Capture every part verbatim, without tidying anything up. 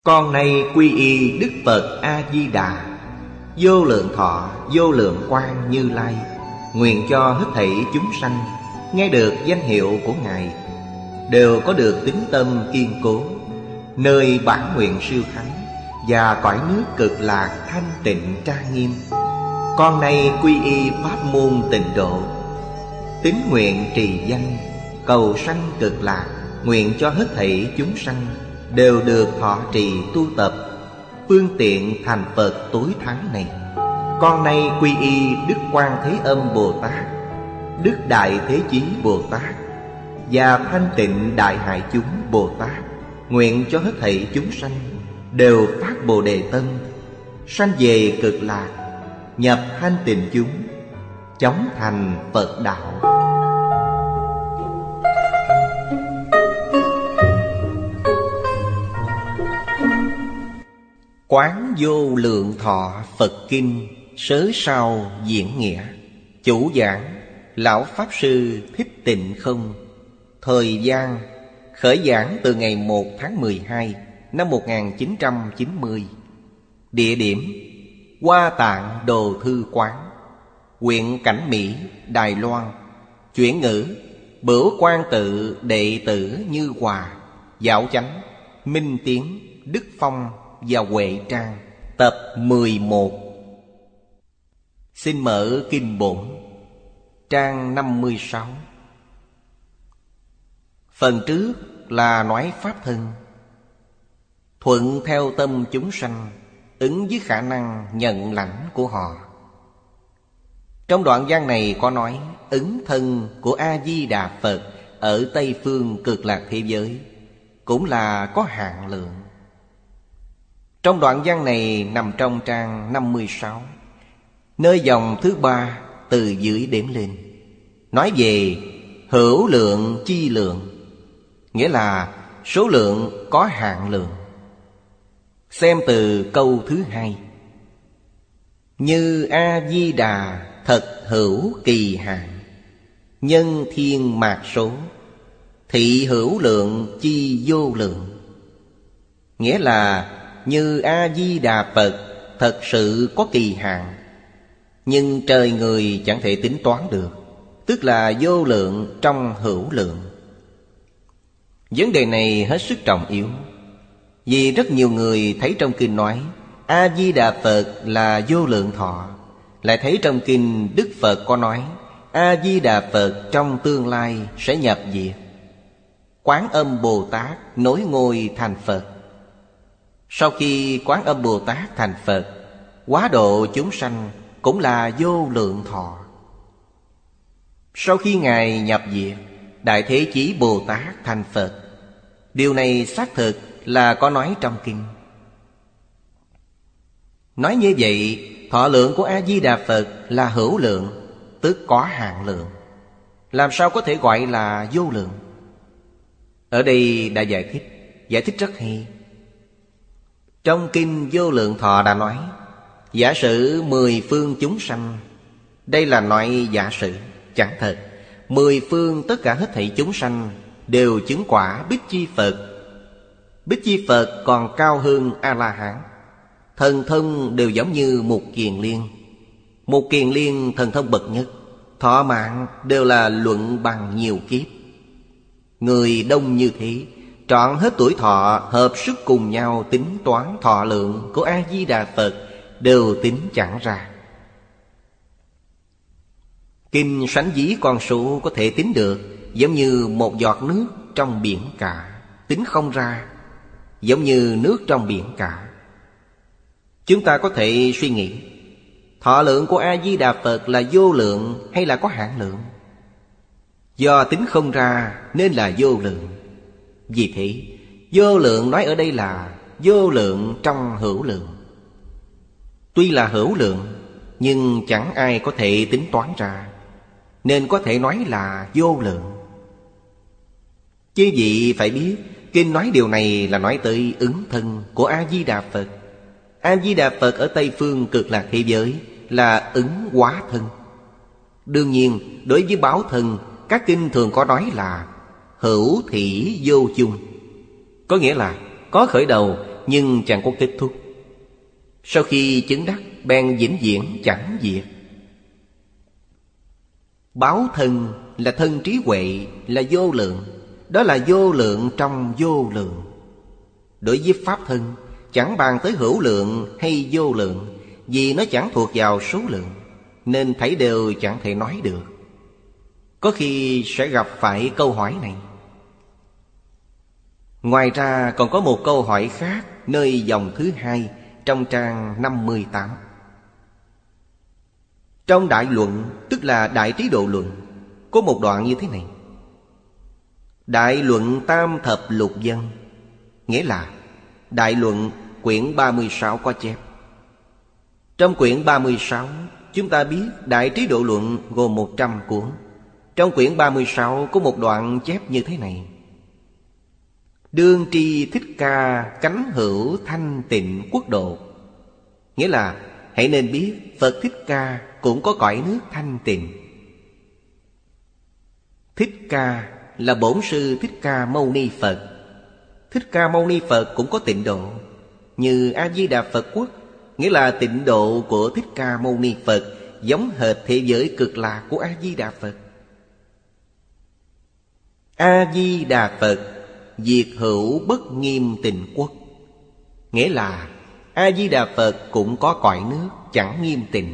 Con nay quy y Đức Phật A-di-đà, vô lượng thọ vô lượng quang Như Lai, nguyện cho hết thảy chúng sanh nghe được danh hiệu của Ngài đều có được tín tâm kiên cố, nơi bản nguyện siêu thắng và cõi nước cực lạc thanh tịnh trang nghiêm. Con nay quy y pháp môn tịnh độ, tín nguyện trì danh cầu sanh cực lạc, nguyện cho hết thảy chúng sanh đều được thọ trì tu tập phương tiện thành Phật tối thắng này. Con nay quy y Đức Quan Thế Âm Bồ Tát, Đức Đại Thế Chí Bồ Tát và Thanh Tịnh Đại Hải Chúng Bồ Tát, nguyện cho hết thảy chúng sanh đều phát Bồ Đề tâm, sanh về cực lạc, nhập thanh tịnh chúng, chóng thành Phật đạo. Quán Vô Lượng Thọ Phật Kinh sớ sau diễn nghĩa. Chủ giảng Lão Pháp Sư Thích Tịnh Không. Thời gian khởi giảng từ ngày một tháng mười hai năm một nghìn chín trăm chín mươi. Địa điểm Hoa Tạng Đồ Thư Quán, huyện Cảnh Mỹ, Đài Loan. Chuyển ngữ Bửu Quan Tự đệ tử Như Hòa, Giáo Chánh, Minh Tiến, Đức Phong và Huệ Trang. Tập mười một. Xin mở Kinh Bổn, trang năm mươi sáu. Phần trước là nói Pháp thân, thuận theo tâm chúng sanh, ứng với khả năng nhận lãnh của họ. Trong đoạn văn này có nói ứng thân của A-di-đà Phật ở Tây Phương Cực Lạc thế giới cũng là có hạn lượng. Trong đoạn văn này nằm trong trang năm mươi sáu, nơi dòng thứ ba từ dưới đếm lên, nói về hữu lượng chi lượng, nghĩa là số lượng có hạn lượng. Xem từ câu thứ hai: Như A-di-đà thật hữu kỳ hạn, nhân thiên mạt số, thị hữu lượng chi vô lượng. Nghĩa là như A-di-đà Phật thật sự có kỳ hạn, nhưng trời người chẳng thể tính toán được, tức là vô lượng trong hữu lượng. Vấn đề này hết sức trọng yếu, vì rất nhiều người thấy trong kinh nói A-di-đà Phật là vô lượng thọ, lại thấy trong kinh Đức Phật có nói A-di-đà Phật trong tương lai sẽ nhập diệt. Quán Âm Bồ Tát nối ngôi thành Phật. Sau khi Quán Âm Bồ Tát thành Phật, hóa độ chúng sanh cũng là vô lượng thọ. Sau khi Ngài nhập diệt, Đại Thế Chí Bồ Tát thành Phật. Điều này xác thực là có nói trong kinh. Nói như vậy, thọ lượng của A-di-đà Phật là hữu lượng, tức có hạn lượng. Làm sao có thể gọi là vô lượng? Ở đây đã giải thích, giải thích rất hay. Trong kinh Vô Lượng Thọ đã nói giả sử mười phương chúng sanh. Đây là nói giả sử, chẳng thật. Mười phương tất cả hết thảy chúng sanh đều chứng quả Bích Chi Phật. Bích Chi Phật còn cao hơn A-la-hán. Thần thông đều giống như Mục Kiền Liên. Mục Kiền Liên thần thông bậc nhất, thọ mạng đều là luận bằng nhiều kiếp. Người đông như thế, trọn hết tuổi thọ, hợp sức cùng nhau tính toán thọ lượng của A-di-đà Phật đều tính chẳng ra. Kinh sánh ví con số có thể tính được, giống như một giọt nước trong biển cả, tính không ra, giống như nước trong biển cả. Chúng ta có thể suy nghĩ, thọ lượng của A-di-đà Phật là vô lượng hay là có hạn lượng? Do tính không ra nên là vô lượng. Vì thế, vô lượng nói ở đây là vô lượng trong hữu lượng. Tuy là hữu lượng, nhưng chẳng ai có thể tính toán ra, nên có thể nói là vô lượng. Chứ vị phải biết, kinh nói điều này là nói tới ứng thân của A-di-đà Phật. A-di-đà Phật ở Tây Phương Cực Lạc thế giới là ứng hóa thân. Đương nhiên, đối với báo thân, các kinh thường có nói là hữu thỉ vô chung, có nghĩa là có khởi đầu nhưng chẳng có kết thúc. Sau khi chứng đắc, bèn vĩnh viễn chẳng diệt. Báo thân là thân trí huệ, là vô lượng. Đó là vô lượng trong vô lượng. Đối với pháp thân, chẳng bàn tới hữu lượng hay vô lượng, vì nó chẳng thuộc vào số lượng, nên thấy đều chẳng thể nói được. Có khi sẽ gặp phải câu hỏi này. Ngoài ra còn có một câu hỏi khác nơi dòng thứ hai trong trang năm mươi tám. Trong Đại Luận, tức là Đại Trí Độ Luận, có một đoạn như thế này. Đại Luận Tam Thập Lục Dân, nghĩa là Đại Luận quyển ba mươi sáu có chép. Trong quyển ba mươi sáu, chúng ta biết Đại Trí Độ Luận gồm một trăm cuốn. Trong quyển ba mươi sáu có một đoạn chép như thế này. Đương tri Thích Ca cánh hữu thanh tịnh quốc độ, nghĩa là hãy nên biết Phật Thích Ca cũng có cõi nước thanh tịnh. Thích Ca là bổn sư Thích Ca Mâu Ni Phật. Thích Ca Mâu Ni Phật cũng có tịnh độ, như A Di Đà Phật quốc, nghĩa là tịnh độ của Thích Ca Mâu Ni Phật giống hệt thế giới cực lạc của A Di Đà Phật. A Di Đà Phật diệt hữu bất nghiêm tịnh quốc, nghĩa là A Di Đà Phật cũng có cõi nước chẳng nghiêm tịnh.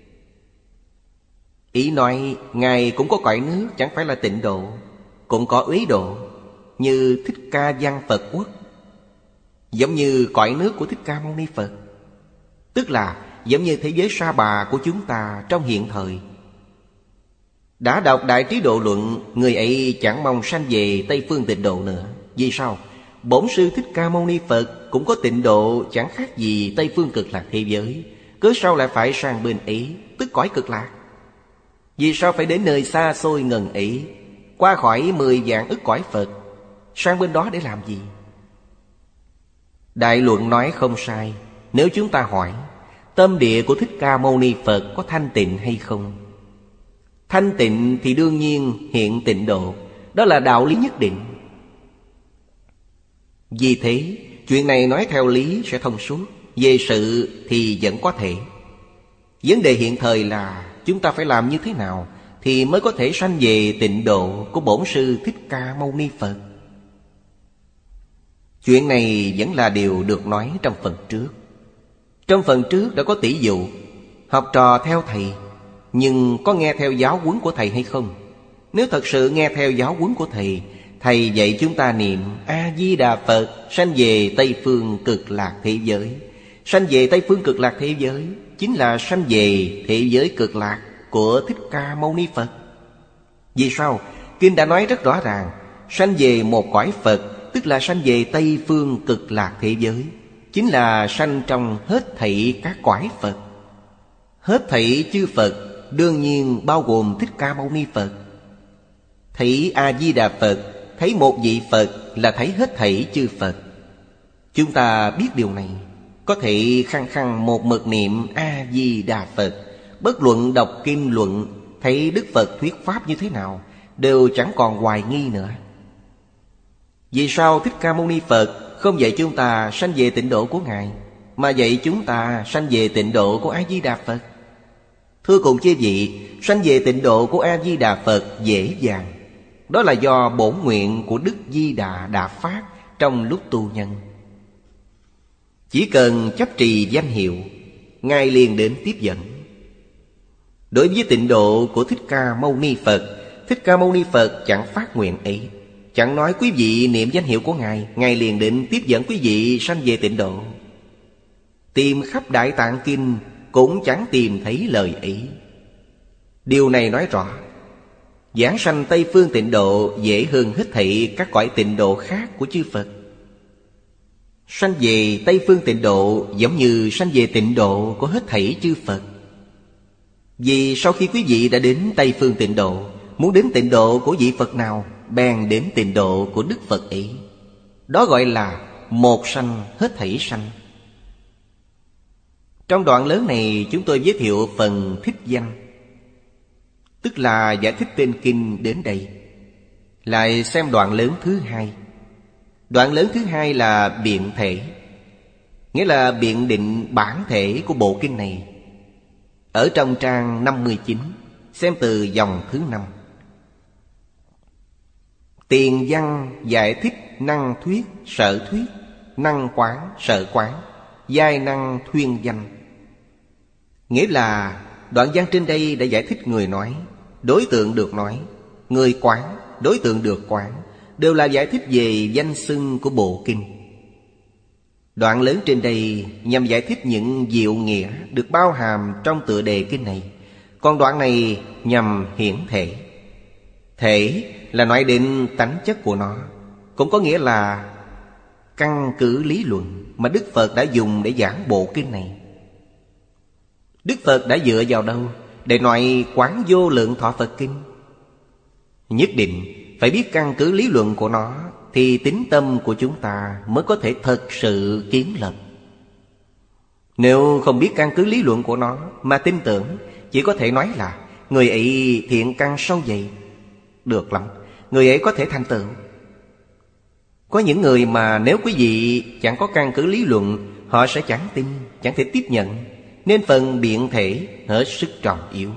Ý nói Ngài cũng có cõi nước chẳng phải là tịnh độ, cũng có uế độ, như Thích Ca Văn Phật quốc, giống như cõi nước của Thích Ca Mâu Ni Phật, tức là giống như thế giới Sa Bà của chúng ta trong hiện thời. Đã đọc Đại Trí Độ Luận, người ấy chẳng mong sanh về Tây Phương tịnh độ nữa. Vì sao? Bổn sư Thích Ca Mâu Ni Phật cũng có tịnh độ chẳng khác gì Tây Phương cực lạc thế giới, cớ sao lại phải sang bên ấy, tức cõi cực lạc? Vì sao phải đến nơi xa xôi ngần ấy, qua khỏi mười vạn ức cõi Phật, sang bên đó để làm gì? Đại Luận nói không sai. Nếu chúng ta hỏi tâm địa của Thích Ca Mâu Ni Phật có thanh tịnh hay không? Thanh tịnh thì đương nhiên hiện tịnh độ, đó là đạo lý nhất định. Vì thế, chuyện này nói theo lý sẽ thông suốt, về sự thì vẫn có thể. Vấn đề hiện thời là chúng ta phải làm như thế nào thì mới có thể sanh về tịnh độ của bổn sư Thích Ca Mâu Ni Phật. Chuyện này vẫn là điều được nói trong phần trước. Trong phần trước đã có tỷ dụ học trò theo thầy, nhưng có nghe theo giáo huấn của thầy hay không? Nếu thật sự nghe theo giáo huấn của thầy, thầy dạy chúng ta niệm A-di-đà Phật, sanh về Tây Phương cực lạc thế giới. Sanh về Tây Phương cực lạc thế giới chính là sanh về thế giới cực lạc của Thích Ca Mâu Ni Phật. Vì sao? Kinh đã nói rất rõ ràng, sanh về một cõi Phật, tức là sanh về Tây Phương cực lạc thế giới, chính là sanh trong hết thảy các cõi Phật. Hết thảy chư Phật đương nhiên bao gồm Thích Ca Mâu Ni Phật. Thấy A-di-đà Phật, thấy một vị Phật là thấy hết thảy chư Phật. Chúng ta biết điều này, có thể khăng khăng một mực niệm A-di-đà Phật, bất luận đọc kinh luận, thấy Đức Phật thuyết pháp như thế nào, đều chẳng còn hoài nghi nữa. Vì sao Thích Ca Mâu Ni Phật không dạy chúng ta sanh về tịnh độ của Ngài, mà dạy chúng ta sanh về tịnh độ của A-di-đà Phật? Thưa cùng chư vị, sanh về tịnh độ của A-di-đà Phật dễ dàng. Đó là do bổn nguyện của Đức Di Đà đã phát trong lúc tu nhân. Chỉ cần chấp trì danh hiệu, Ngài liền đến tiếp dẫn. Đối với tịnh độ của Thích Ca Mâu Ni Phật, Thích Ca Mâu Ni Phật chẳng phát nguyện ấy, chẳng nói quý vị niệm danh hiệu của Ngài, Ngài liền định tiếp dẫn quý vị sanh về tịnh độ. Tìm khắp Đại Tạng Kinh cũng chẳng tìm thấy lời ấy. Điều này nói rõ giảng sanh Tây Phương tịnh độ dễ hơn hết thảy các cõi tịnh độ khác của chư Phật. Sanh về Tây Phương tịnh độ giống như sanh về tịnh độ của hết thảy chư Phật. Vì sau khi quý vị đã đến Tây Phương tịnh độ, muốn đến tịnh độ của vị Phật nào, bèn đến tịnh độ của Đức Phật ấy. Đó gọi là một sanh hết thảy sanh. Trong đoạn lớn này chúng tôi giới thiệu phần thích danh, tức là giải thích tên kinh đến đây. Lại xem đoạn lớn thứ hai. Đoạn lớn thứ hai là biện thể. Nghĩa là biện định bản thể của bộ kinh này. Ở trong trang năm mươi chín, xem từ dòng thứ năm. Tiền văn giải thích năng thuyết, sở thuyết, năng quán, sở quán, giai năng thuyên danh. Nghĩa là đoạn văn trên đây đã giải thích người nói, đối tượng được nói, người quán, đối tượng được quán, đều là giải thích về danh xưng của bộ kinh. Đoạn lớn trên đây nhằm giải thích những diệu nghĩa được bao hàm trong tựa đề kinh này. Còn đoạn này nhằm hiển thể. Thể là nói đến tánh chất của nó, cũng có nghĩa là căn cứ lý luận mà Đức Phật đã dùng để giảng bộ kinh này. Đức Phật đã dựa vào đâu để nói quán vô lượng thọ Phật kinh? Nhất định phải biết căn cứ lý luận của nó, thì tín tâm của chúng ta mới có thể thật sự kiến lập. Nếu không biết căn cứ lý luận của nó mà tin tưởng, chỉ có thể nói là người ấy thiện căn sâu dày. Được lắm, người ấy có thể thành tựu. Có những người mà nếu quý vị chẳng có căn cứ lý luận, họ sẽ chẳng tin, chẳng thể tiếp nhận. Nên phần biện thể hết sức trọng yếu.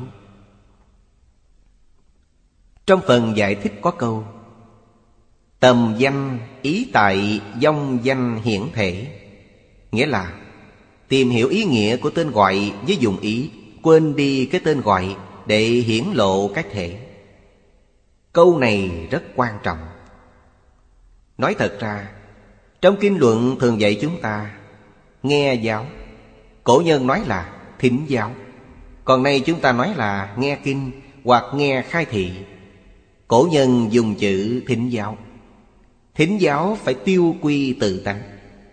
Trong phần giải thích có câu: tầm danh ý tại vong danh hiển thể. Nghĩa là tìm hiểu ý nghĩa của tên gọi với dùng ý, quên đi cái tên gọi để hiển lộ cái thể. Câu này rất quan trọng. Nói thật ra, trong kinh luận thường dạy chúng ta nghe giáo. Cổ nhân nói là thính giáo, còn nay chúng ta nói là nghe kinh hoặc nghe khai thị. Cổ nhân dùng chữ thính giáo. Thính giáo phải tiêu quy tự tánh.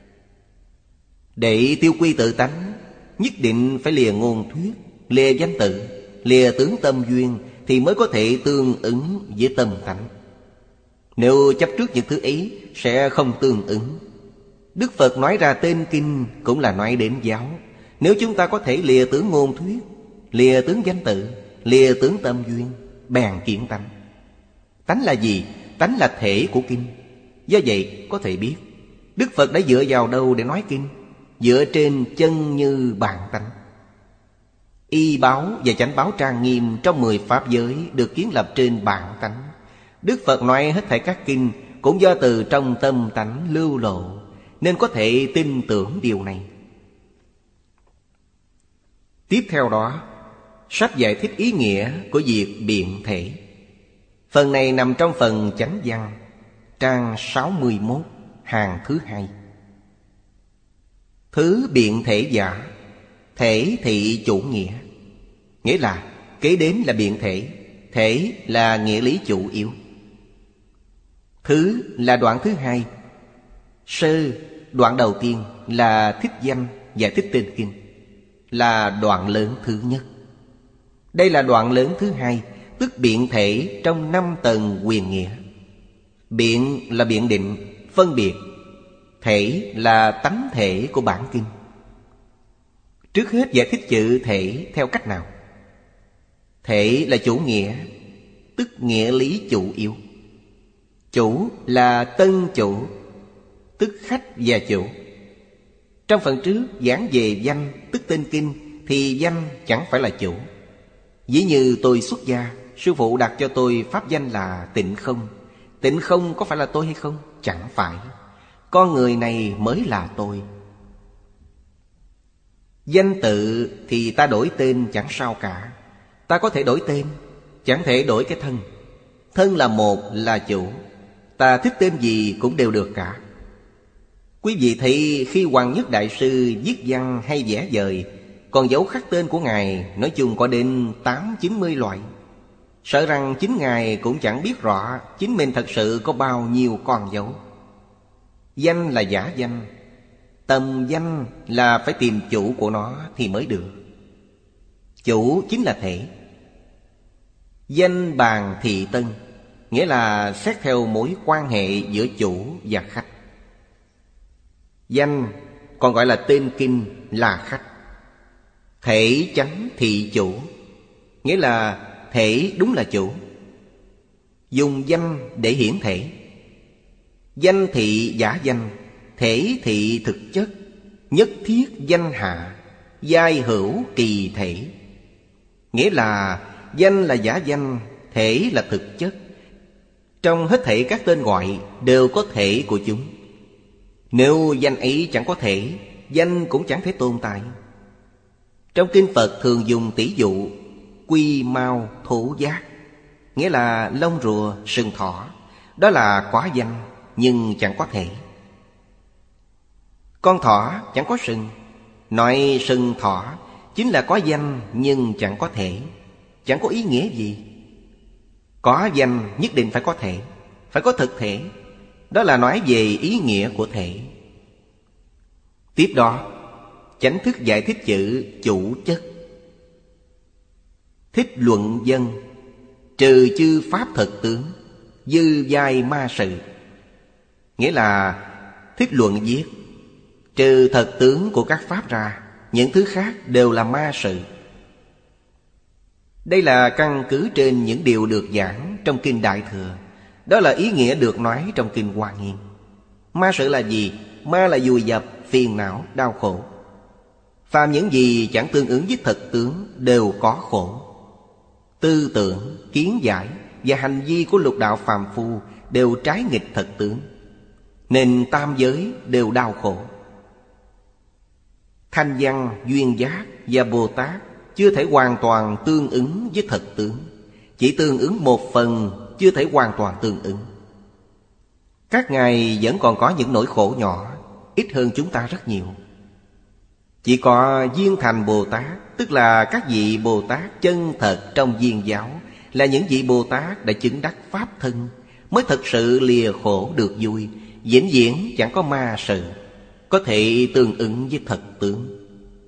Để tiêu quy tự tánh, nhất định phải lìa ngôn thuyết, lìa danh tự, lìa tướng tâm duyên, thì mới có thể tương ứng với tâm tánh. Nếu chấp trước những thứ ấy sẽ không tương ứng. Đức Phật nói ra tên kinh cũng là nói đến giáo. Nếu chúng ta có thể lìa tướng ngôn thuyết, lìa tướng danh tự, lìa tướng tâm duyên, bèn kiến tánh. Tánh là gì? Tánh là thể của kinh. Do vậy có thể biết Đức Phật đã dựa vào đâu để nói kinh? Dựa trên chân như bản tánh. Y báo và chánh báo trang nghiêm trong mười pháp giới được kiến lập trên bản tánh. Đức Phật nói hết thảy các kinh cũng do từ trong tâm tánh lưu lộ, nên có thể tin tưởng điều này. Tiếp theo đó, sách giải thích ý nghĩa của việc biện thể. Phần này nằm trong phần chánh văn, trang sáu mươi mốt, hàng thứ hai. Thứ biện thể giả, thể thị chủ nghĩa. Nghĩa là kế đến là biện thể, thể là nghĩa lý chủ yếu. Thứ là đoạn thứ hai. Sơ, đoạn đầu tiên là thích danh, giải thích tên kinh, là đoạn lớn thứ nhất. Đây là đoạn lớn thứ hai, tức biện thể trong năm tầng quyền nghĩa. Biện là biện định, phân biệt. Thể là tánh thể của bản kinh. Trước hết giải thích chữ thể theo cách nào? Thể là chủ nghĩa, tức nghĩa lý chủ yếu. Chủ là tân chủ, tức khách và chủ. Trong phần trước giảng về danh, tức tên kinh, thì danh chẳng phải là chủ. Ví như tôi xuất gia, sư phụ đặt cho tôi pháp danh là Tịnh Không. Tịnh Không có phải là tôi hay không? Chẳng phải. Con người này mới là tôi. Danh tự thì ta đổi tên chẳng sao cả. Ta có thể đổi tên, chẳng thể đổi cái thân. Thân là một, là chủ. Ta thích tên gì cũng đều được cả. Quý vị thấy khi Hoàng Nhất Đại Sư viết văn hay vẽ vời, còn dấu khắc tên của Ngài nói chung có đến tám chín mươi loại. Sợ rằng chính Ngài cũng chẳng biết rõ chính mình thật sự có bao nhiêu con dấu. Danh là giả danh, tầm danh là phải tìm chủ của nó thì mới được. Chủ chính là thể. Danh bàn thị tân, nghĩa là xét theo mối quan hệ giữa chủ và khách. Danh còn gọi là tên kinh là khách. Thể chánh thị chủ, nghĩa là thể đúng là chủ. Dùng danh để hiển thể. Danh thị giả danh, thể thị thực chất. Nhất thiết danh hạ, giai hữu kỳ thể. Nghĩa là danh là giả danh, thể là thực chất. Trong hết thảy các tên gọi đều có thể của chúng. Nếu danh ấy chẳng có thể, danh cũng chẳng thể tồn tại. Trong kinh Phật thường dùng tỷ dụ quy mau thổ giác, nghĩa là lông rùa, sừng thỏ. Đó là có danh nhưng chẳng có thể. Con thỏ chẳng có sừng, nói sừng thỏ chính là có danh nhưng chẳng có thể. Chẳng có ý nghĩa gì. Có danh nhất định phải có thể, phải có thực thể. Đó là nói về ý nghĩa của thể. Tiếp đó, chánh thức giải thích chữ chủ chất. Thích luận dân, trừ chư pháp thực tướng, dư giai ma sự. Nghĩa là thích luận viết, trừ thật tướng của các pháp ra, những thứ khác đều là ma sự. Đây là căn cứ trên những điều được giảng trong Kinh Đại Thừa. Đó là ý nghĩa được nói trong Kinh Hoa Nghiêm. Ma sự là gì? Ma là vùi dập, phiền não, đau khổ. Phàm những gì chẳng tương ứng với thực tướng đều có khổ. Tư tưởng, kiến giải và hành vi của lục đạo phàm phu đều trái nghịch thực tướng, nên tam giới đều đau khổ. Thanh văn, duyên giác và Bồ Tát chưa thể hoàn toàn tương ứng với thực tướng. Chỉ tương ứng một phần, chưa thể hoàn toàn tương ứng. Các ngài vẫn còn có những nỗi khổ nhỏ, ít hơn chúng ta rất nhiều. Chỉ có viên thành Bồ Tát, tức là các vị Bồ Tát chân thật trong viên giáo, là những vị Bồ Tát đã chứng đắc pháp thân, mới thật sự lìa khổ được vui, vĩnh viễn chẳng có ma sự, có thể tương ứng với thật tướng.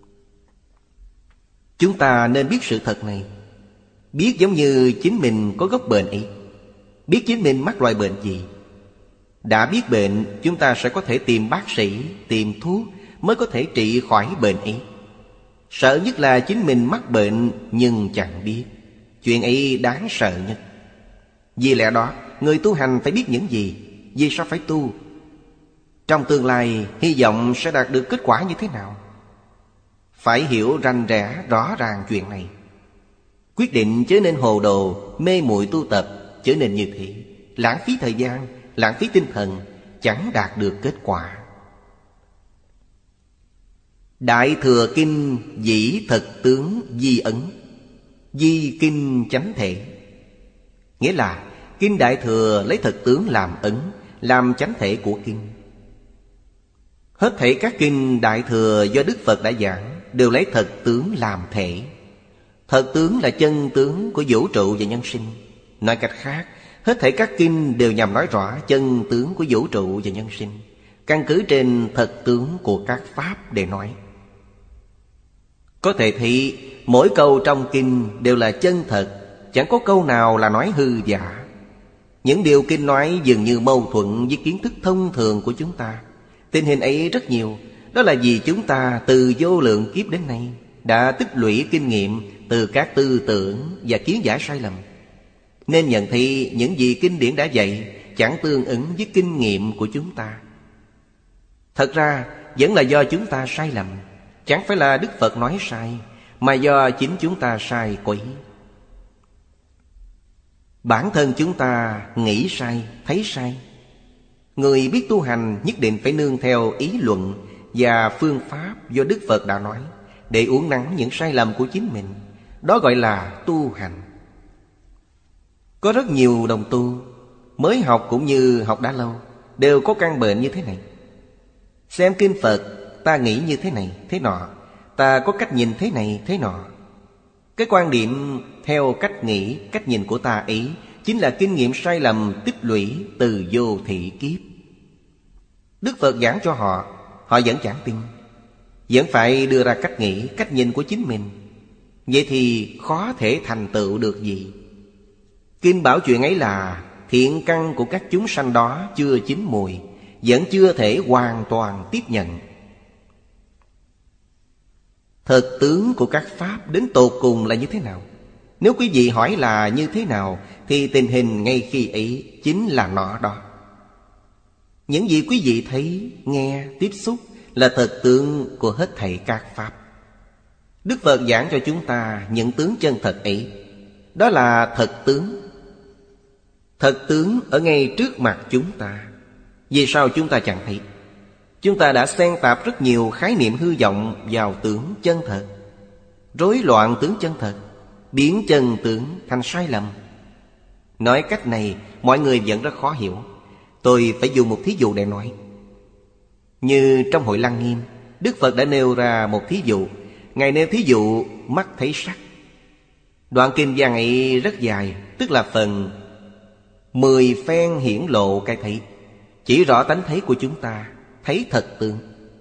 Chúng ta nên biết sự thật này. Biết giống như chính mình có gốc bệnh ấy, biết chính mình mắc loại bệnh gì. Đã biết bệnh, chúng ta sẽ có thể tìm bác sĩ, tìm thuốc mới có thể trị khỏi bệnh ấy. Sợ nhất là chính mình mắc bệnh nhưng chẳng biết. Chuyện ấy đáng sợ nhất. Vì lẽ đó, người tu hành phải biết những gì, vì sao phải tu. Trong tương lai, hy vọng sẽ đạt được kết quả như thế nào. Phải hiểu rành rẽ rõ ràng chuyện này. Quyết định chớ nên hồ đồ, mê muội tu tập, chớ nên như thế. Lãng phí thời gian, lãng phí tinh thần, chẳng đạt được kết quả. Đại Thừa Kinh dĩ thực tướng di ấn, di kinh chánh thể. Nghĩa là Kinh Đại Thừa lấy thực tướng làm ấn, làm chánh thể của kinh. Hết thảy các kinh Đại Thừa do Đức Phật đã giảng đều lấy thật tướng làm thể. Thật tướng là chân tướng của vũ trụ và nhân sinh. Nói cách khác, hết thảy các kinh đều nhằm nói rõ chân tướng của vũ trụ và nhân sinh, căn cứ trên thật tướng của các pháp để nói. Có thể thấy mỗi câu trong kinh đều là chân thật, chẳng có câu nào là nói hư giả. Những điều kinh nói dường như mâu thuẫn với kiến thức thông thường của chúng ta. Tình hình ấy rất nhiều. Đó là vì chúng ta từ vô lượng kiếp đến nay đã tích lũy kinh nghiệm từ các tư tưởng và kiến giải sai lầm, nên nhận thấy những gì kinh điển đã dạy chẳng tương ứng với kinh nghiệm của chúng ta. Thật ra vẫn là do chúng ta sai lầm. Chẳng phải là Đức Phật nói sai, mà do chính chúng ta sai quấy. Bản thân chúng ta nghĩ sai, thấy sai. Người biết tu hành nhất định phải nương theo ý luận và phương pháp do Đức Phật đã nói, để uốn nắn những sai lầm của chính mình. Đó gọi là tu hành. Có rất nhiều đồng tu mới học cũng như học đã lâu đều có căn bệnh như thế này. Xem kinh Phật, ta nghĩ như thế này, thế nọ. Ta có cách nhìn thế này, thế nọ. Cái quan điểm theo cách nghĩ, cách nhìn của ta ấy chính là kinh nghiệm sai lầm tích lũy từ vô thị kiếp. Đức Phật giảng cho họ, họ vẫn chẳng tin, vẫn phải đưa ra cách nghĩ, cách nhìn của chính mình. Vậy thì khó thể thành tựu được gì. Kinh bảo chuyện ấy là thiện căn của các chúng sanh đó chưa chín mùi, vẫn chưa thể hoàn toàn tiếp nhận. Thực tướng của các pháp đến tột cùng là như thế nào? Nếu quý vị hỏi là như thế nào, thì tình hình ngay khi ấy chính là nó đó. Những gì quý vị thấy, nghe, tiếp xúc là thật tướng của hết thảy các pháp. Đức Phật giảng cho chúng ta những tướng chân thật ấy. Đó là thật tướng. Thật tướng ở ngay trước mặt chúng ta. Vì sao chúng ta chẳng thấy? Chúng ta đã xen tạp rất nhiều khái niệm hư vọng vào tướng chân thật, rối loạn tướng chân thật, biến chân tướng thành sai lầm. Nói cách này mọi người vẫn rất khó hiểu. Tôi phải dùng một thí dụ để nói. Như trong hội Lăng Nghiêm, Đức Phật đã nêu ra một thí dụ. Ngài nêu thí dụ mắt thấy sắc. Đoạn kinh văn ấy rất dài, tức là phần mười phen hiển lộ cái thấy, chỉ rõ tánh thấy của chúng ta, thấy thật tướng.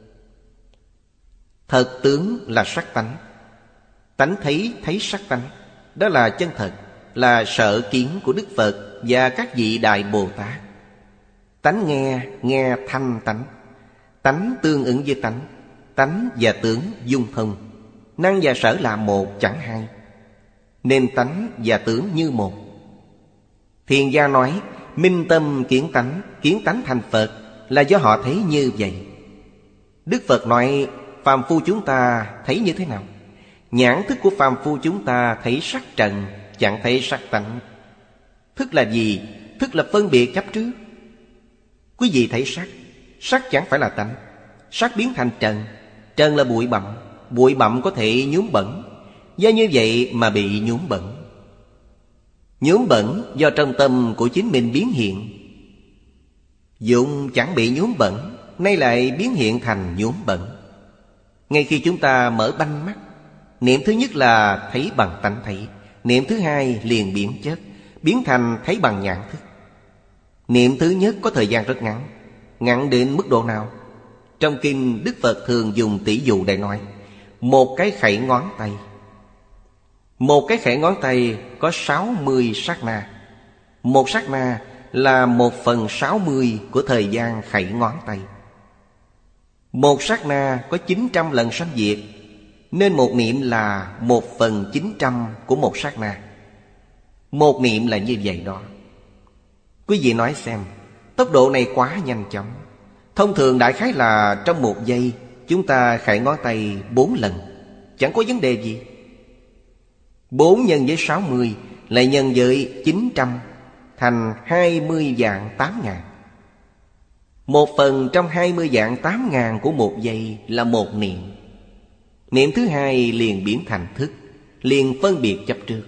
Thật tướng là sắc tánh. Tánh thấy thấy sắc tánh. Đó là chân thật, là sở kiến của Đức Phật và các vị Đại Bồ Tát. Tánh nghe, nghe thanh tánh. Tánh tương ứng với tánh. Tánh và tướng dung thông. Năng và sở là một chẳng hai, nên tánh và tướng như một. Thiền gia nói minh tâm kiến tánh, kiến tánh thành Phật, là do họ thấy như vậy. Đức Phật nói phàm phu chúng ta thấy như thế nào? Nhãn thức của phàm phu chúng ta thấy sắc trần, chẳng thấy sắc tánh. Thức là gì? Thức là phân biệt chấp trước. Quý vị thấy sắc, sắc chẳng phải là tánh. Sắc biến thành trần, trần là bụi bặm. Bụi bặm có thể nhuốm bẩn, do như vậy mà bị nhuốm bẩn. Nhuốm bẩn do trong tâm của chính mình biến hiện. Dụng chẳng bị nhuốm bẩn, nay lại biến hiện thành nhuốm bẩn. Ngay khi chúng ta mở banh mắt, niệm thứ nhất là thấy bằng tánh thấy. Niệm thứ hai liền biến chất, biến thành thấy bằng nhãn thức. Niệm thứ nhất có thời gian rất ngắn. Ngắn đến mức độ nào? Trong kinh Đức Phật thường dùng tỷ dụ để nói một cái khẩy ngón tay. Một cái khẩy ngón tay có sáu mươi sát na. Một sát na là một phần sáu mươi của thời gian khẩy ngón tay. Một sát na có chín trăm lần sanh diệt, nên một niệm là một phần chín trăm của một sát na. Một niệm là như vậy đó. Quý vị nói xem, tốc độ này quá nhanh chóng. Thông thường đại khái là trong một giây chúng ta khẩy ngón tay bốn lần, chẳng có vấn đề gì. Bốn nhân với sáu mươi lại nhân với chín trăm, thành hai mươi vạn tám ngàn. Một phần trong hai mươi vạn tám ngàn của một giây là một niệm. Niệm thứ hai liền biến thành thức, liền phân biệt chấp trước.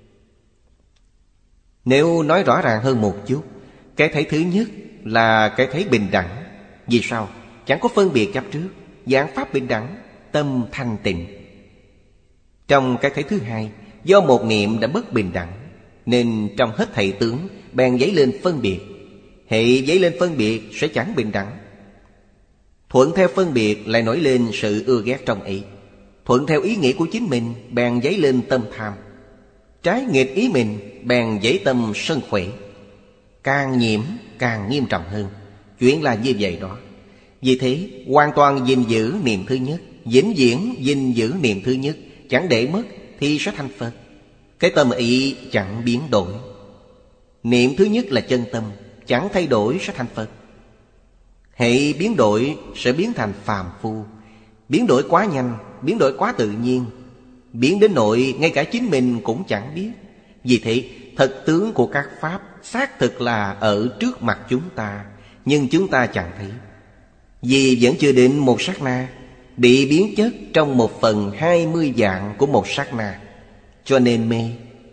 Nếu nói rõ ràng hơn một chút, cái thấy thứ nhất là cái thấy bình đẳng. Vì sao? Chẳng có phân biệt chấp trước, giảng pháp bình đẳng, tâm thanh tịnh. Trong cái thấy thứ hai, do một niệm đã bất bình đẳng, nên trong hết thảy tướng bèn dấy lên phân biệt. Hệ dấy lên phân biệt sẽ chẳng bình đẳng. Thuận theo phân biệt lại nổi lên sự ưa ghét trong ý. Thuận theo ý nghĩ của chính mình bèn dấy lên tâm tham. Trái nghịch ý mình bèn dấy tâm sân khỏe. Càng nhiễm càng nghiêm trọng hơn. Chuyện là như vậy đó. Vì thế hoàn toàn gìn giữ niệm thứ nhất, vĩnh viễn gìn giữ niệm thứ nhất, chẳng để mất thì sẽ thành Phật. Cái tâm ý chẳng biến đổi. Niệm thứ nhất là chân tâm, chẳng thay đổi sẽ thành Phật. Hệ biến đổi sẽ biến thành phàm phu. Biến đổi quá nhanh, biến đổi quá tự nhiên, biến đến nỗi ngay cả chính mình cũng chẳng biết. Vì thế thật tướng của các pháp xác thực là ở trước mặt chúng ta, nhưng chúng ta chẳng thấy. Vì vẫn chưa đến một sát na, bị biến chất trong một phần hai mươi vạn của một sát na, cho nên mê.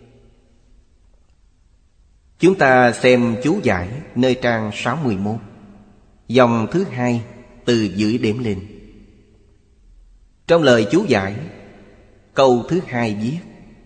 Chúng ta xem chú giải nơi trang sáu mươi mốt, dòng thứ hai từ dưới đếm lên. Trong lời chú giải, câu thứ hai viết: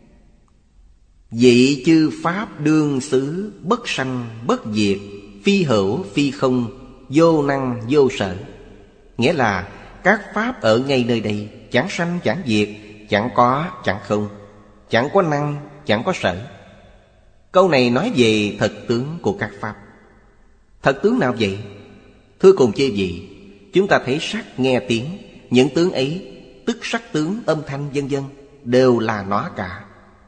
vị chư pháp đương xứ, bất sanh bất diệt, phi hữu phi không, vô năng vô sở. Nghĩa là các pháp ở ngay nơi đây chẳng sanh chẳng diệt, chẳng có chẳng không, chẳng có năng chẳng có sở. Câu này nói về thật tướng của các pháp. Thật tướng nào vậy? Thưa cùng chư vị, chúng ta thấy sắc nghe tiếng, những tướng ấy, tức sắc tướng, âm thanh vân vân, đều là nó cả.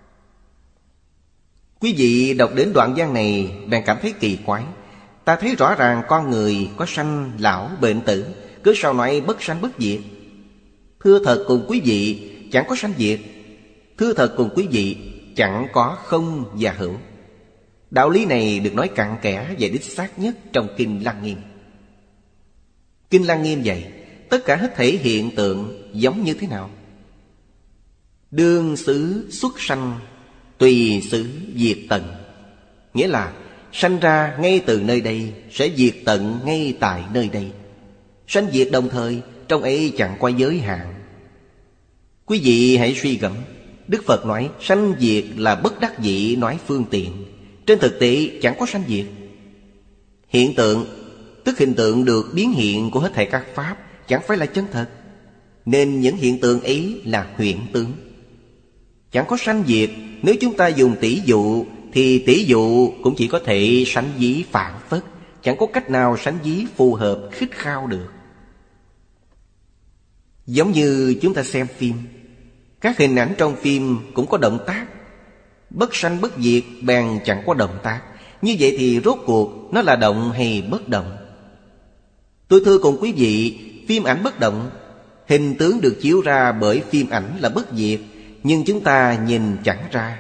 Quý vị đọc đến đoạn văn này bèn cảm thấy kỳ quái. Ta thấy rõ ràng con người có sanh lão bệnh tử, cớ sao nói bất sanh bất diệt? Thưa thật cùng quý vị, chẳng có sanh diệt. Thưa thật cùng quý vị, chẳng có không và hữu. Đạo lý này được nói cặn kẽ và đích xác nhất trong Kinh Lăng Nghiêm. Kinh Lăng Nghiêm dạy tất cả hết thảy hiện tượng giống như thế nào? Đương xứ xuất sanh, tùy xứ diệt tận. Nghĩa là sanh ra ngay từ nơi đây, sẽ diệt tận ngay tại nơi đây. Sanh diệt đồng thời, trong ấy chẳng có giới hạn. Quý vị hãy suy gẫm, Đức Phật nói sanh diệt là bất đắc dĩ nói phương tiện. Trên thực tế chẳng có sanh diệt. Hiện tượng, tức hình tượng được biến hiện của hết thảy các pháp, chẳng phải là chân thật. Nên những hiện tượng ấy là huyễn tướng. Chẳng có sanh diệt. Nếu chúng ta dùng tỷ dụ, thì tỷ dụ cũng chỉ có thể sánh ví phản phất, chẳng có cách nào sánh ví phù hợp khích khao được. Giống như chúng ta xem phim, các hình ảnh trong phim cũng có động tác. Bất sanh bất diệt bèn chẳng có động tác. Như vậy thì rốt cuộc nó là động hay bất động? Tôi thưa cùng quý vị, phim ảnh bất động. Hình tướng được chiếu ra bởi phim ảnh là bất diệt, nhưng chúng ta nhìn chẳng ra.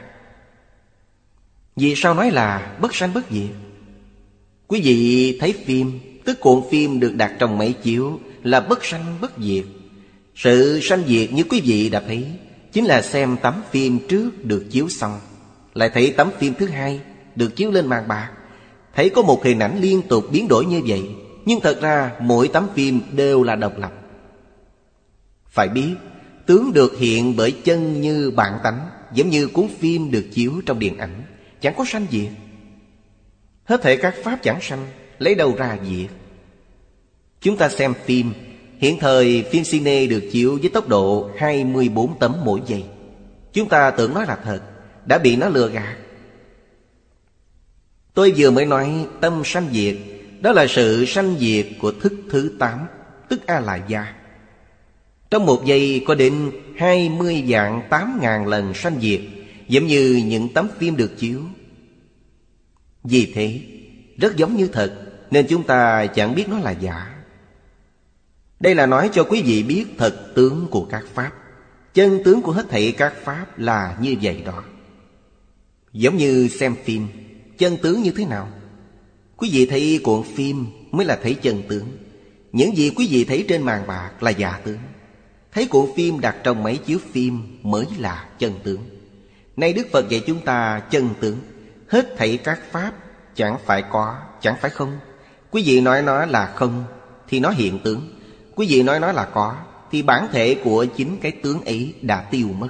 Vì sao nói là bất sanh bất diệt? Quý vị thấy phim, tức cuộn phim được đặt trong máy chiếu là bất sanh bất diệt. Sự sanh diệt như quý vị đã thấy chính là xem tấm phim trước được chiếu xong, lại thấy tấm phim thứ hai được chiếu lên màn bạc, thấy có một hình ảnh liên tục biến đổi như vậy. Nhưng thật ra mỗi tấm phim đều là độc lập. Phải biết, tướng được hiện bởi chân như bản tánh, giống như cuốn phim được chiếu trong điện ảnh, chẳng có sanh diệt. Hết thảy các pháp chẳng sanh, lấy đâu ra diệt? Chúng ta xem phim, hiện thời phim cine được chiếu với tốc độ hai mươi bốn tấm mỗi giây. Chúng ta tưởng nó là thật, đã bị nó lừa gạt. Tôi vừa mới nói tâm sanh diệt, đó là sự sanh diệt của thức thứ tám, tức A-la-gia. Trong một giây có đến hai mươi vạn tám ngàn lần sanh diệt, giống như những tấm phim được chiếu. Vì thế, rất giống như thật, nên chúng ta chẳng biết nó là giả. Đây là nói cho quý vị biết thật tướng của các pháp. Chân tướng của hết thảy các pháp là như vậy đó. Giống như xem phim, chân tướng như thế nào? Quý vị thấy cuộn phim mới là thấy chân tướng. Những gì quý vị thấy trên màn bạc là giả tướng. Thấy cuộn phim đặt trong máy chiếu phim mới là chân tướng. Nay Đức Phật dạy chúng ta chân tướng. Hết thảy các pháp chẳng phải có, chẳng phải không. Quý vị nói nó là không thì nó hiện tướng. Quý vị nói nó là có thì bản thể của chính cái tướng ấy đã tiêu mất.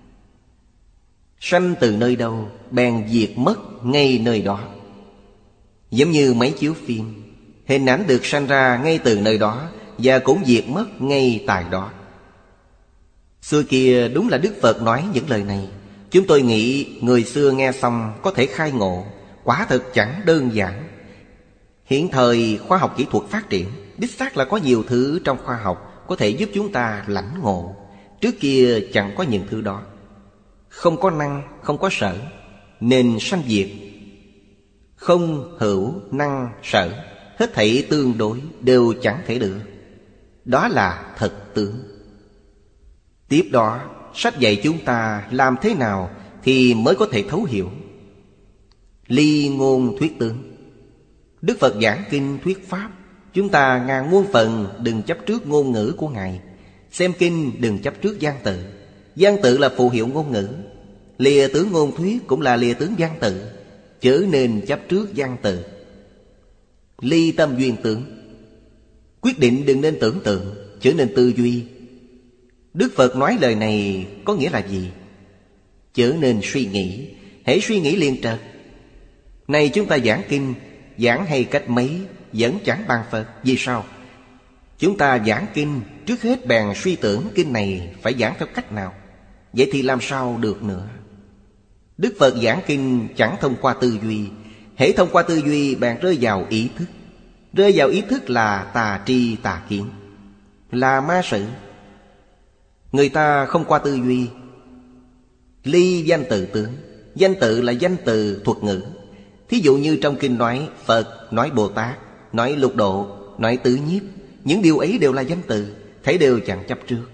Sanh từ nơi đâu bèn diệt mất ngay nơi đó. Giống như máy chiếu phim, hình ảnh được sanh ra ngay từ nơi đó và cũng diệt mất ngay tại đó. Xưa kia đúng là Đức Phật nói những lời này. Chúng tôi nghĩ người xưa nghe xong có thể khai ngộ. Quả thực chẳng đơn giản. Hiện thời khoa học kỹ thuật phát triển, đích xác là có nhiều thứ trong khoa học có thể giúp chúng ta lãnh ngộ. Trước kia chẳng có những thứ đó. Không có năng, không có sở, nên sanh diệt. Không hữu năng sở, hết thảy tương đối đều chẳng thể được. Đó là thật tướng. Tiếp đó, sách dạy chúng ta làm thế nào thì mới có thể thấu hiểu. Ly ngôn thuyết tướng. Đức Phật giảng kinh thuyết pháp, chúng ta ngàn muôn phần đừng chấp trước ngôn ngữ của Ngài. Xem kinh đừng chấp trước văn tự. Văn tự là phù hiệu ngôn ngữ. Lìa tướng ngôn thuyết cũng là lìa tướng văn tự. Chớ nên chấp trước văn tự. Ly tâm duyên tướng. Quyết định đừng nên tưởng tượng, chớ nên tư duy. Đức Phật nói lời này có nghĩa là gì? Chớ nên suy nghĩ, hãy suy nghĩ liền trật. Này chúng ta giảng kinh, giảng hay cách mấy vẫn chẳng bằng Phật. Vì sao? Chúng ta giảng kinh trước hết bèn suy tưởng kinh này phải giảng theo cách nào. Vậy thì làm sao được nữa? Đức Phật giảng kinh chẳng thông qua tư duy. Hễ thông qua tư duy bèn rơi vào ý thức. Rơi vào ý thức là tà tri tà kiến, là ma sự. Người ta không qua tư duy. Ly danh tự tướng. Danh tự là danh từ thuật ngữ. Thí dụ như trong kinh nói Phật, nói Bồ Tát, nói lục độ, nói tứ nhiếp, Những điều ấy đều là danh từ, thấy đều chẳng chấp trước.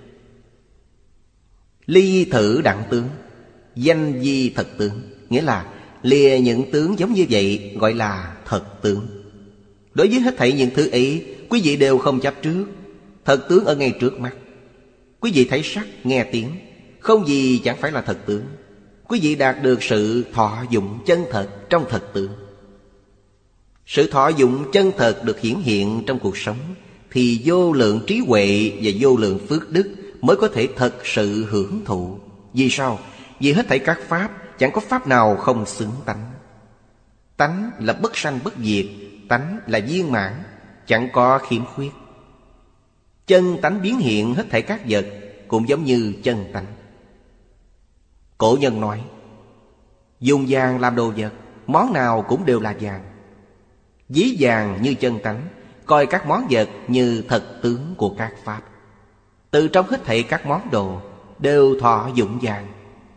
Ly thử đẳng tướng, danh di thật tướng. Nghĩa là lìa những tướng giống như vậy gọi là thật tướng. Đối với hết thảy những thứ ấy, quý vị đều không chấp trước. Thật tướng ở ngay trước mắt. Quý vị thấy sắc, nghe tiếng, không gì chẳng phải là thật tướng. Quý vị đạt được sự thọ dụng chân thật trong thật tướng. Sự thọ dụng chân thật được hiển hiện trong cuộc sống, thì vô lượng trí huệ và vô lượng phước đức mới có thể thật sự hưởng thụ. Vì sao? Vì hết thảy các pháp, chẳng có pháp nào không xứng tánh. Tánh là bất sanh bất diệt, tánh là viên mãn, chẳng có khiếm khuyết. Chân tánh biến hiện hết thảy các vật cũng giống như chân tánh. Cổ nhân nói, dùng vàng làm đồ vật, món nào cũng đều là vàng. Ví vàng như chân tánh, coi các món vật như thật tướng của các pháp. Từ trong hết thảy các món đồ đều thọ dụng vàng.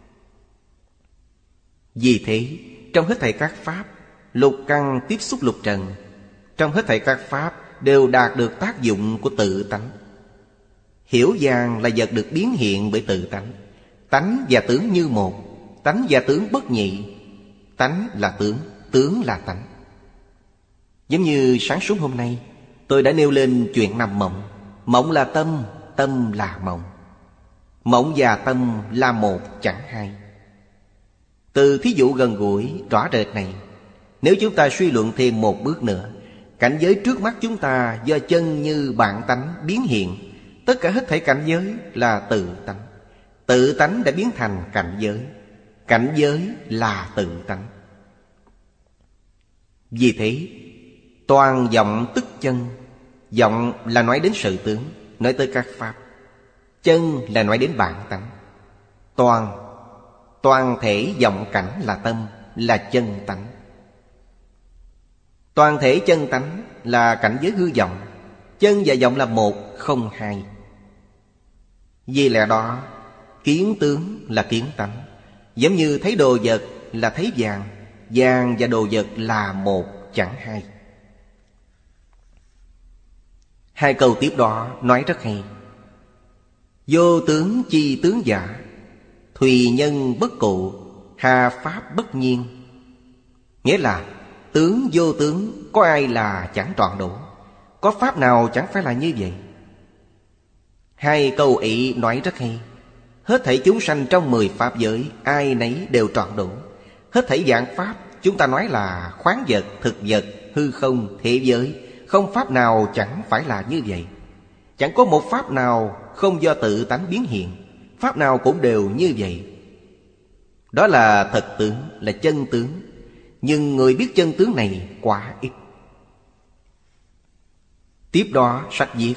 Vì thế, trong hết thảy các pháp, lục căn tiếp xúc lục trần, trong hết thảy các pháp đều đạt được tác dụng của tự tánh. Hiểu vàng là vật được biến hiện bởi tự tánh. Tánh và tướng như một, tánh và tướng bất nhị. Tánh là tướng, tướng là tánh. Giống như sáng sớm hôm nay, tôi đã nêu lên chuyện nằm mộng. Mộng là tâm, tâm là mộng. Mộng và tâm là một chẳng hai. Từ thí dụ gần gũi, rõ rệt này, nếu chúng ta suy luận thêm một bước nữa, cảnh giới trước mắt chúng ta do chân như bản tánh biến hiện. Tất cả hết thảy cảnh giới là tự tánh. Tự tánh đã biến thành cảnh giới. Cảnh giới là tự tánh. Vì thế, toàn vọng tức chân. Vọng là nói đến sự tướng, nói tới các pháp. Chân là nói đến bản tánh. Toàn, toàn thể vọng cảnh là tâm, là chân tánh. Toàn thể chân tánh là cảnh giới hư vọng. Chân và vọng là một, không hai. Vì lẽ đó, kiến tướng là kiến tánh. Giống như thấy đồ vật là thấy vàng, vàng và đồ vật là một, chẳng hai. Hai câu tiếp đó nói rất hay. Vô tướng chi tướng giả, thùy nhân bất cụ, hà pháp bất nhiên. Nghĩa là tướng vô tướng, có ai là chẳng trọn đủ, có pháp nào chẳng phải là như vậy. Hai câu ấy nói rất hay. Hết thảy chúng sanh trong mười pháp giới, ai nấy đều trọn đủ. Hết thảy dạng pháp, chúng ta nói là khoáng vật, thực vật, hư không, thế giới, không pháp nào chẳng phải là như vậy. Chẳng có một pháp nào không do tự tánh biến hiện. Pháp nào cũng đều như vậy. Đó là thật tướng, là chân tướng. Nhưng người biết chân tướng này quá ít. Tiếp đó sách viết: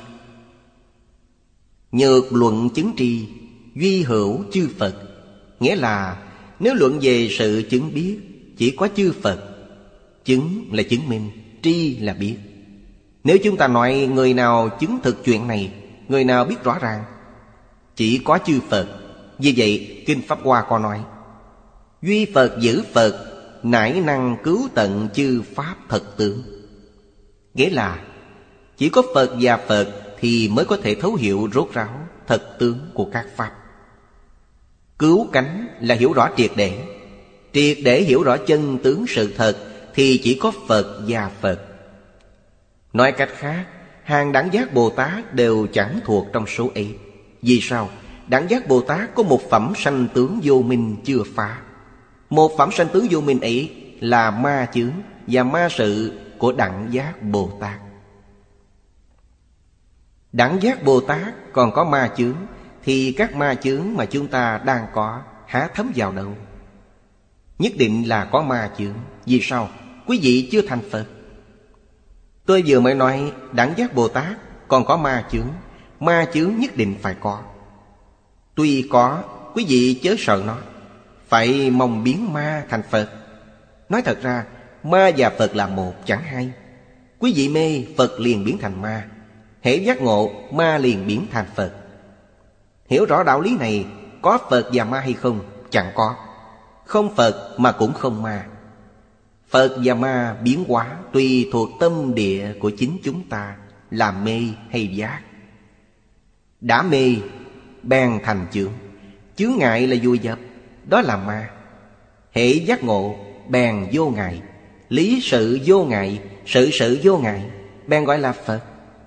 nhược luận chứng tri, duy hữu chư Phật. Nghĩa là nếu luận về sự chứng biết, chỉ có chư Phật. Chứng là chứng minh, tri là biết. Nếu chúng ta nói người nào chứng thực chuyện này, người nào biết rõ ràng, chỉ có chư Phật. Vì vậy Kinh Pháp Hoa có nói: duy Phật giữ Phật, nải năng cứu tận chư Pháp thật tướng. Nghĩa là chỉ có Phật và Phật thì mới có thể thấu hiểu rốt ráo thật tướng của các Pháp. Cứu cánh là hiểu rõ triệt để. Triệt để hiểu rõ chân tướng sự thật thì chỉ có Phật và Phật. Nói cách khác, hàng đẳng giác Bồ Tát đều chẳng thuộc trong số ấy. Vì sao? Đẳng giác Bồ Tát có một phẩm sanh tướng vô minh chưa phá. Một phẩm sanh tướng vô minh ấy là ma chướng và ma sự của đẳng giác Bồ Tát. Đẳng giác Bồ Tát còn có ma chướng, thì các ma chướng mà chúng ta đang có há thấm vào đâu? Nhất định là có ma chướng. Vì sao? Quý vị chưa thành Phật. Tôi vừa mới nói đẳng giác Bồ Tát còn có ma chướng. Ma chướng nhất định phải có. Tuy có, quý vị chớ sợ nó, phải mong biến ma thành Phật. Nói thật ra, ma và Phật là một chẳng hai. Quý vị mê, Phật liền biến thành ma. Hễ giác ngộ, ma liền biến thành Phật. Hiểu rõ đạo lý này, có Phật và ma hay không? Chẳng có. Không Phật mà cũng không ma. Phật và ma biến hóa tùy thuộc tâm địa của chính chúng ta, là mê hay giác. Đã mê bèn thành chướng. Chướng ngại là vùi dập, đó là ma. Hễ giác ngộ bèn vô ngại. Lý sự vô ngại, sự sự vô ngại, bèn gọi là Phật.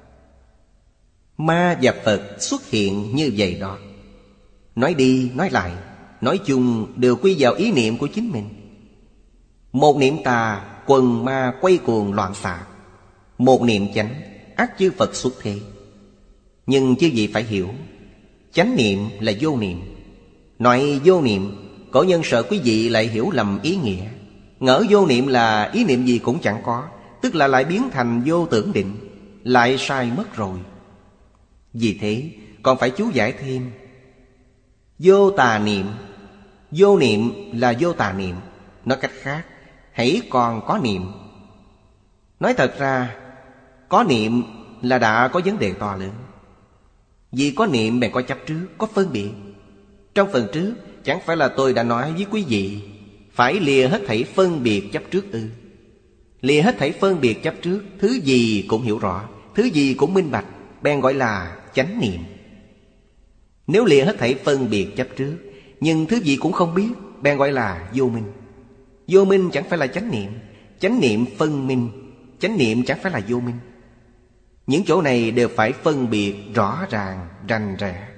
Ma và Phật xuất hiện như vậy đó. Nói đi nói lại, nói chung đều quy vào ý niệm của chính mình. Một niệm tà, quần ma quay cuồng loạn xạ. Một niệm chánh, ắt chư Phật xuất thế. Nhưng chư vị phải hiểu, chánh niệm là vô niệm. Nói vô niệm, cổ nhân sợ quý vị lại hiểu lầm ý nghĩa. Ngỡ vô niệm là ý niệm gì cũng chẳng có, tức là lại biến thành vô tưởng định, lại sai mất rồi. Vì thế còn phải chú giải thêm. Vô tà niệm, vô niệm là vô tà niệm. Nói cách khác, hãy còn có niệm. Nói thật ra, có niệm là đã có vấn đề to lớn. Vì có niệm bèn có chấp trước, có phân biệt. Trong phần trước, chẳng phải là tôi đã nói với quý vị phải lìa hết thảy phân biệt chấp trước ư? Lìa hết thảy phân biệt chấp trước, thứ gì cũng hiểu rõ, thứ gì cũng minh bạch, bèn gọi là chánh niệm. Nếu lìa hết thảy phân biệt chấp trước, nhưng thứ gì cũng không biết, bèn gọi là vô minh. Vô minh chẳng phải là chánh niệm. Chánh niệm phân minh, chánh niệm chẳng phải là vô minh. Những chỗ này đều phải phân biệt rõ ràng, rành rẽ.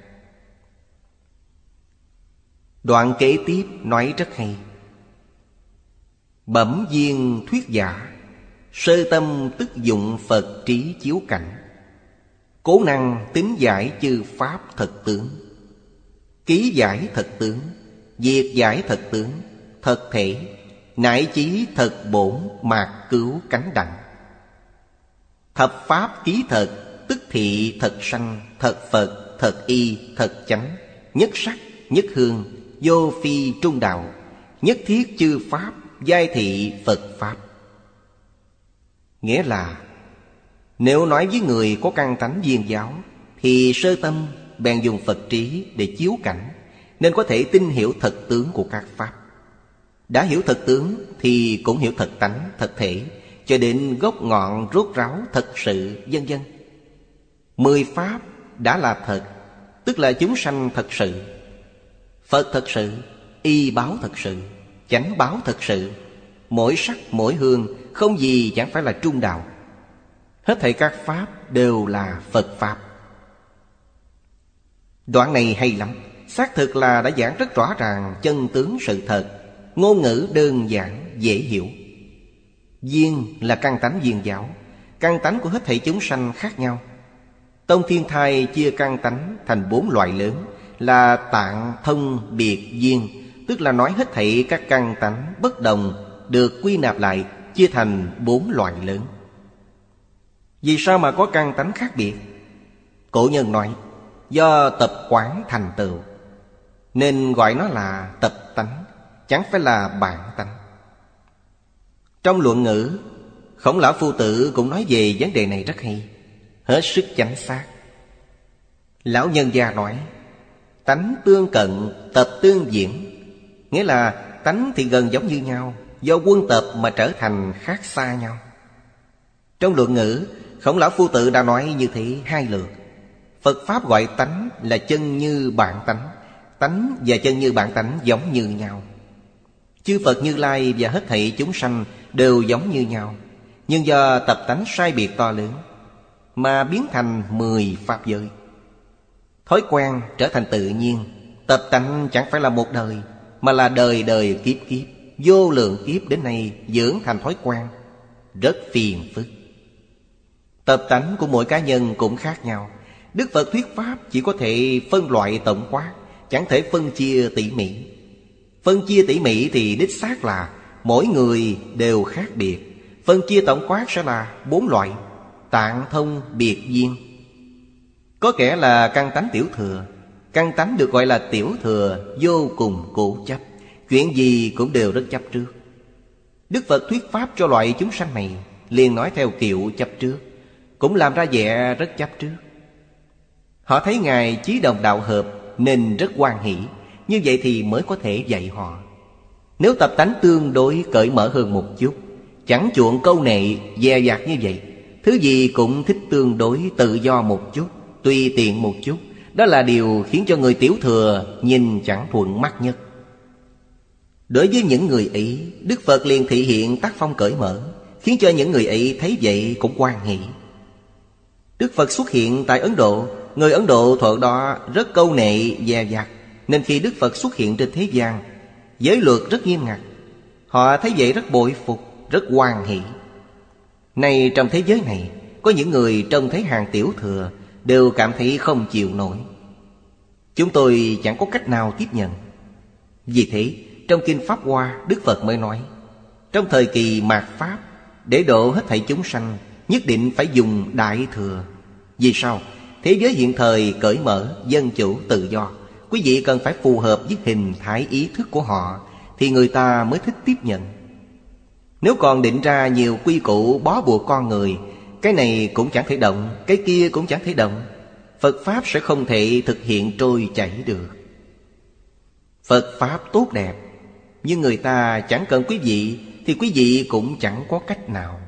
Đoạn kế tiếp nói rất hay. Bẩm viên thuyết giả, sơ tâm tức dụng Phật trí chiếu cảnh. Cố năng tính giải chư pháp thật tướng. Ký giải thật tướng, diệt giải thật tướng, thật thể, nại chí thật bổn mạc cứu cánh đặng. Thập pháp ký thật, tức thị thật sanh, thật Phật, thật y, thật chánh, nhất sắc, nhất hương, vô phi trung đạo, nhất thiết chư pháp, giai thị Phật pháp. Nghĩa là nếu nói với người có căn tánh viên giáo, thì sơ tâm bèn dùng Phật trí để chiếu cảnh, nên có thể tin hiểu thật tướng của các pháp. Đã hiểu thật tướng thì cũng hiểu thật tánh, thật thể, cho đến gốc ngọn rốt ráo thật sự, vân vân. Mười pháp đã là thật, tức là chúng sanh thật sự, Phật thật sự, y báo thật sự, chánh báo thật sự. Mỗi sắc mỗi hương, không gì chẳng phải là trung đạo. Hết thảy các pháp đều là Phật pháp. Đoạn này hay lắm, xác thực là đã giảng rất rõ ràng chân tướng sự thật. Ngôn ngữ đơn giản, dễ hiểu. Viên là căn tánh viên giáo. Căn tánh của hết thảy chúng sanh khác nhau. Tông Thiên Thai chia căn tánh thành bốn loại lớn, là tạng, thông, biệt, viên. Tức là nói hết thảy các căn tánh bất đồng được quy nạp lại, chia thành bốn loại lớn. Vì sao mà có căn tánh khác biệt? Cổ nhân nói do tập quán thành tựu, nên gọi nó là tập tánh, chẳng phải là bản tánh. Trong luận ngữ, Khổng Lão Phu Tử cũng nói về vấn đề này rất hay, hết sức chánh xác. Lão nhân gia nói tánh tương cận, tập tương diễn. Nghĩa là tánh thì gần giống như nhau, do quân tập mà trở thành khác xa nhau. Trong luận ngữ, Khổng Lão Phu Tử đã nói như thế hai lượt. Phật Pháp gọi tánh là chân như bản tánh. Tánh và chân như bản tánh giống như nhau. Chư Phật Như Lai và hết thảy chúng sanh đều giống như nhau, nhưng do tập tánh sai biệt to lớn mà biến thành mười pháp giới. Thói quen trở thành tự nhiên. Tập tánh chẳng phải là một đời, mà là đời đời kiếp kiếp, vô lượng kiếp đến nay dưỡng thành thói quen, rất phiền phức. Tập tánh của mỗi cá nhân cũng khác nhau. Đức Phật thuyết Pháp chỉ có thể phân loại tổng quát, chẳng thể phân chia tỉ mỉ. Phân chia tỉ mỉ thì đích xác là mỗi người đều khác biệt. Phân chia tổng quát sẽ là bốn loại: tạng, thông, biệt, viên. Có kẻ là căn tánh tiểu thừa. Căn tánh được gọi là tiểu thừa, vô cùng cố chấp, chuyện gì cũng đều rất chấp trước. Đức Phật thuyết Pháp cho loại chúng sanh này, liền nói theo kiểu chấp trước, cũng làm ra vẻ rất chấp trước. Họ thấy Ngài chí đồng đạo hợp nên rất hoan hỷ, như vậy thì mới có thể dạy họ. Nếu tập tánh tương đối cởi mở hơn một chút, chẳng chuộng câu nệ dè dặt như vậy, Thứ gì cũng thích tương đối tự do một chút, tùy tiện một chút. Đó là điều khiến cho người tiểu thừa nhìn chẳng thuận mắt nhất. Đối với những người ấy, Đức Phật liền thị hiện tác phong cởi mở, khiến cho những người ấy thấy vậy cũng hoan hỷ. Đức Phật xuất hiện tại Ấn Độ. Người Ấn Độ thuở đó rất câu nệ dè dặt, nên khi Đức Phật xuất hiện trên thế gian, giới luật rất nghiêm ngặt. Họ thấy vậy rất bội phục, rất hoan hỷ. Nay trong thế giới này, có những người trông thấy hàng tiểu thừa đều cảm thấy không chịu nổi. Chúng tôi chẳng có cách nào tiếp nhận. Vì thế, trong Kinh Pháp Hoa, Đức Phật mới nói, trong thời kỳ mạt Pháp, để độ hết thảy chúng sanh, nhất định phải dùng Đại Thừa. Vì sao? Thế giới hiện thời cởi mở, dân chủ, tự do. Quý vị cần phải phù hợp với hình thái ý thức của họ, thì người ta mới thích tiếp nhận. Nếu còn định ra nhiều quy củ bó buộc con người, cái này cũng chẳng thể động, cái kia cũng chẳng thể động, Phật Pháp sẽ không thể thực hiện trôi chảy được. Phật Pháp tốt đẹp, nhưng người ta chẳng cần quý vị, thì quý vị cũng chẳng có cách nào.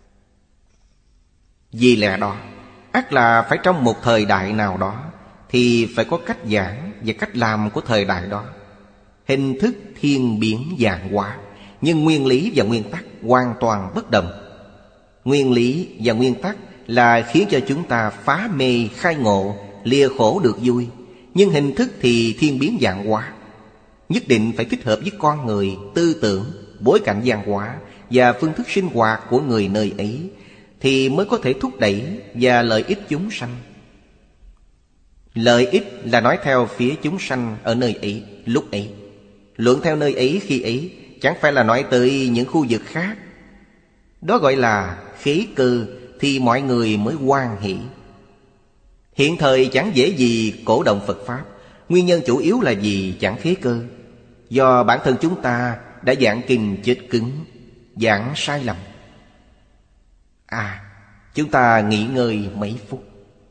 Vì lẽ đó, ắt là phải trong một thời đại nào đó, thì phải có cách giảng và cách làm của thời đại đó. Hình thức thiên biến vạn hóa, nhưng nguyên lý và nguyên tắc hoàn toàn bất đồng. Nguyên lý và nguyên tắc là khiến cho chúng ta phá mê khai ngộ, lìa khổ được vui. Nhưng hình thức thì thiên biến vạn hóa, nhất định phải thích hợp với con người, tư tưởng, bối cảnh văn hóa và phương thức sinh hoạt của người nơi ấy, thì mới có thể thúc đẩy và lợi ích chúng sanh. Lợi ích là nói theo phía chúng sanh ở nơi ấy, lúc ấy. Luận theo nơi ấy khi ấy, chẳng phải là nói tới những khu vực khác. Đó gọi là khế cơ, thì mọi người mới hoan hỷ. Hiện thời chẳng dễ gì cổ động Phật Pháp. Nguyên nhân chủ yếu là vì chẳng khế cơ. Do bản thân chúng ta đã giảng kinh chết cứng, giảng sai lầm. À, chúng ta nghỉ ngơi mấy phút.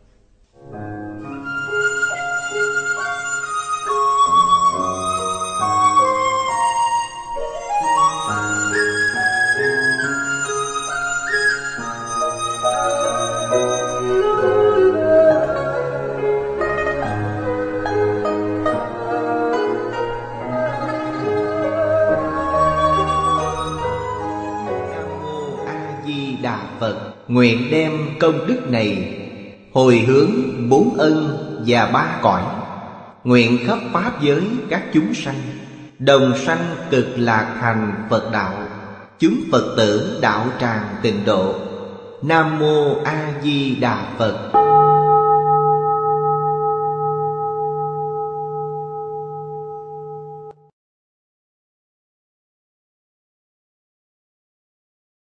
Phật nguyện đem công đức này hồi hướng bốn ân và ba cõi, nguyện khắp pháp giới các chúng sanh đồng sanh cực lạc thành Phật đạo, chúng Phật tử đạo tràng tịnh độ. Nam mô A Di Đà Phật.